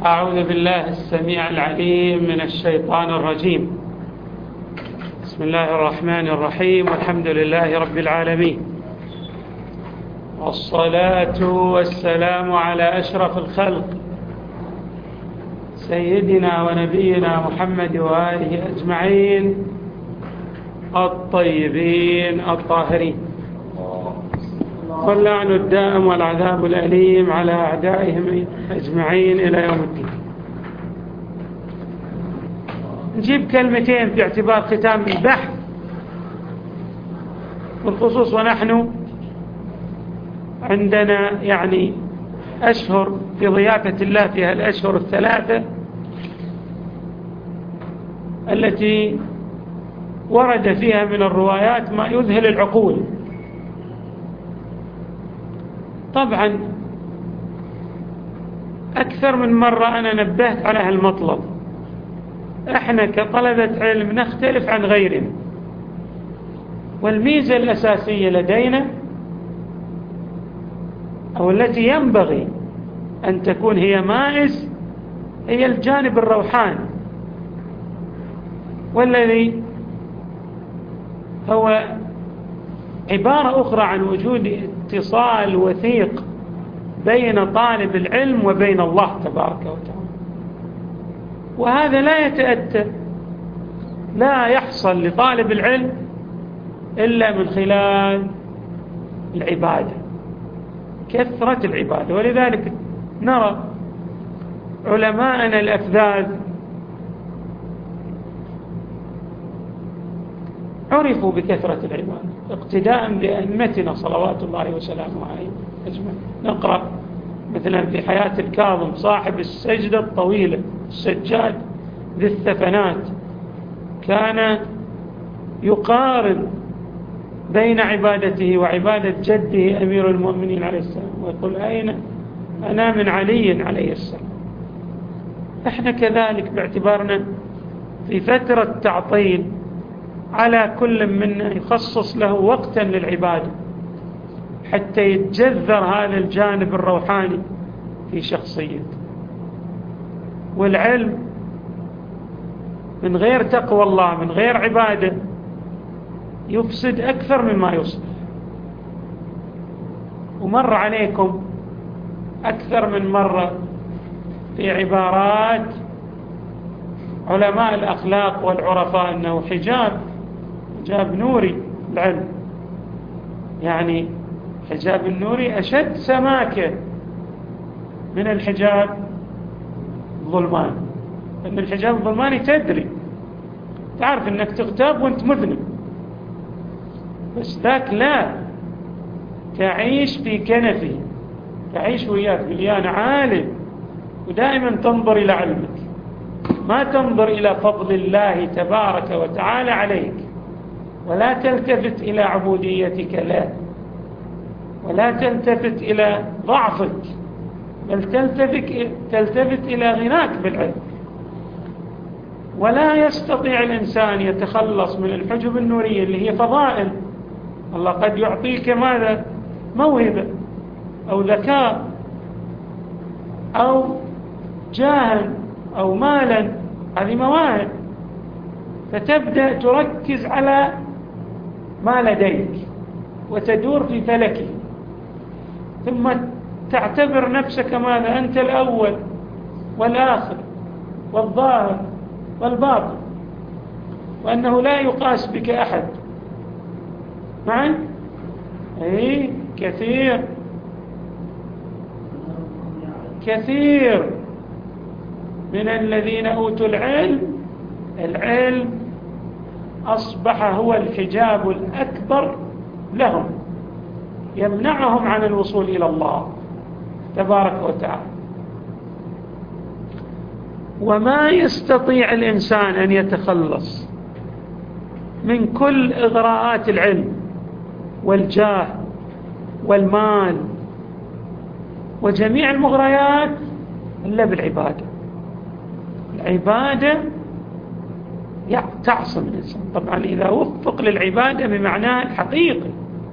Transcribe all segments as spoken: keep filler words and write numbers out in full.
أعوذ بالله السميع العليم من الشيطان الرجيم. بسم الله الرحمن الرحيم، والحمد لله رب العالمين، والصلاة والسلام على أشرف الخلق سيدنا ونبينا محمد وآله أجمعين الطيبين الطاهرين، واللعن الدائم والعذاب الأليم على أعدائهم أجمعين إلى يوم الدين. نجيب كلمتين في اعتبار ختام البحث بالخصوص، ونحن عندنا يعني أشهر في ضيافة الله فيها الأشهر الثلاثة التي ورد فيها من الروايات ما يذهل العقول. طبعا أكثر من مرة أنا نبهت على هالمطلب. احنا كطلبة علم نختلف عن غيرنا، والميزة الأساسية لدينا أو التي ينبغي أن تكون هي مائز هي الجانب الروحاني، والذي هو عبارة أخرى عن وجود اتصال وثيق بين طالب العلم وبين الله تبارك وتعالى، وهذا لا يتأتى لا يحصل لطالب العلم إلا من خلال العبادة، كثرة العبادة. ولذلك نرى علماءنا الأفذاذ عرفوا بكثرة العبادة اقتداء بأئمتنا صلوات الله وسلامه عليه أجمعين. نقرأ مثلا في حياة الكاظم صاحب السجدة الطويلة السجاد ذي الثفنات، كان يقارن بين عبادته وعبادة جده أمير المؤمنين عليه السلام، ويقول أين أنا من علي عليه السلام. احنا كذلك باعتبارنا في فترة تعطيل على كل منا يخصص له وقتا للعبادة حتى يتجذر هذا الجانب الروحاني في شخصيته. والعلم من غير تقوى الله من غير عبادة يفسد أكثر مما يصلح. ومر عليكم أكثر من مرة في عبارات علماء الأخلاق والعرفاء أنه حجاب حجاب نوري العلم، يعني حجاب النوري أشد سماكة من الحجاب الظلماني، أن الحجاب الظلماني تدري تعرف أنك تغتاب وأنت مذنب، بس ذاك لا، تعيش في كنفه، تعيش وياك باليان عالم، ودائما تنظر إلى علمك، ما تنظر إلى فضل الله تبارك وتعالى عليك، ولا تلتفت إلى عبوديتك له، ولا تلتفت إلى ضعفك، بل تلتفت, تلتفت إلى غناك بالعلم. ولا يستطيع الإنسان يتخلص من الحجب النورية اللي هي فضائل. الله قد يعطيك ماذا؟ موهبة أو ذكاء أو جاها أو مالا، هذه مواهب، فتبدأ تركز على ما لديك وتدور في فلكه، ثم تعتبر نفسك ماذا؟ أنت الأول والآخر والظاهر والباطن، وأنه لا يقاس بك أحد معا. أي كثير كثير من الذين أوتوا العلم العلم أصبح هو الحجاب الأكبر لهم، يمنعهم عن الوصول إلى الله تبارك وتعالى. وما يستطيع الإنسان أن يتخلص من كل إغراءات العلم والجاه والمال وجميع المغريات إلا بالعبادة. العبادة تعصم الإنسان طبعا إذا وفق للعبادة بمعناه الحقيقي،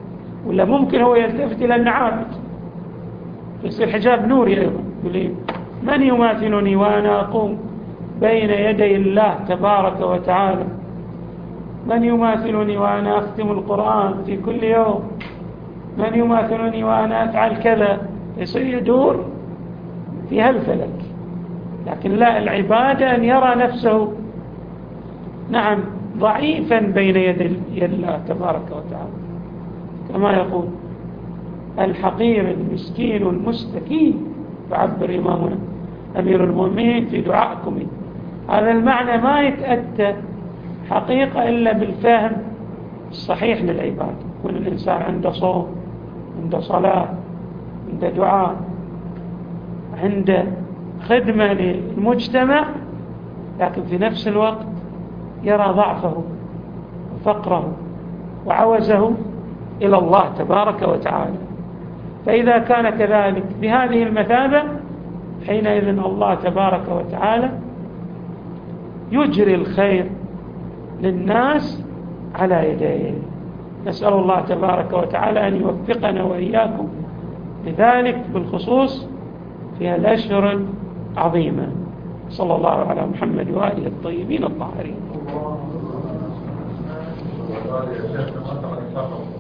ولا ممكن هو يلتفت إلى النعامة يصير حجاب نوري أيضا. من يماثلني وأنا أقوم بين يدي الله تبارك وتعالى؟ من يماثلني وأنا أختم القرآن في كل يوم؟ من يماثلني وأنا أفعل كذا؟ يصير يدور في هالفلك. لكن لا، العبادة أن يرى نفسه نعم ضعيفا بين يدي الله تبارك وتعالى، كما يقول الحقير المسكين المستكين، يعبر إمامنا أمير المؤمنين في دعائكم. هذا المعنى ما يتأتى حقيقة إلا بالفهم الصحيح للعبادة. يكون الإنسان عنده صوم، عنده صلاة، عنده دعاء، عنده خدمة للمجتمع، لكن في نفس الوقت يرى ضعفه وفقره وعوزه إلى الله تبارك وتعالى. فإذا كان كذلك بهذه المثابة، حينئذ الله تبارك وتعالى يجري الخير للناس على يديه. نسأل الله تبارك وتعالى أن يوفقنا وإياكم لذلك بالخصوص في الأشهر العظيمة. صلى الله على محمد وآله الطيبين الطاهرين.